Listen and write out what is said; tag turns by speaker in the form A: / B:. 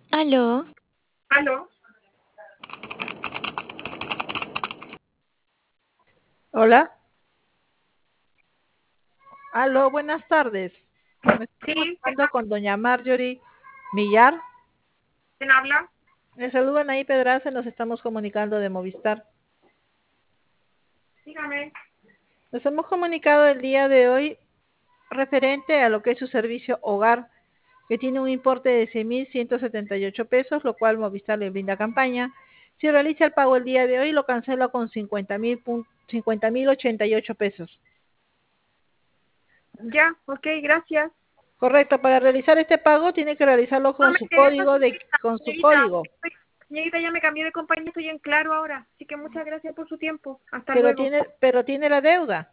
A: Aló,
B: ¿Aló?
C: Hola, aló, buenas tardes. Me estoy
B: Sí,
C: comunicando con doña Marjorie Millar.
B: ¿quién habla?
C: Le saludan ahí Pedraza, nos estamos comunicando de Movistar.
B: Dígame.
C: Nos hemos comunicado el día de hoy referente a lo que es su servicio hogar, que tiene un importe de 6.178 pesos, lo cual Movistar le brinda campaña. Si realiza el pago el día de hoy, lo cancela con 50.088 pesos.
B: Ya, ok, gracias.
C: Correcto, para realizar este pago tiene que realizarlo
B: No
C: con
B: me
C: su
B: interesa,
C: código
B: señorita.
C: con su
B: Señorita,
C: código.
B: señorita, ya me cambié de compañía, estoy en Claro ahora. Así que muchas gracias por su tiempo. Hasta
C: Pero
B: luego.
C: tiene la deuda.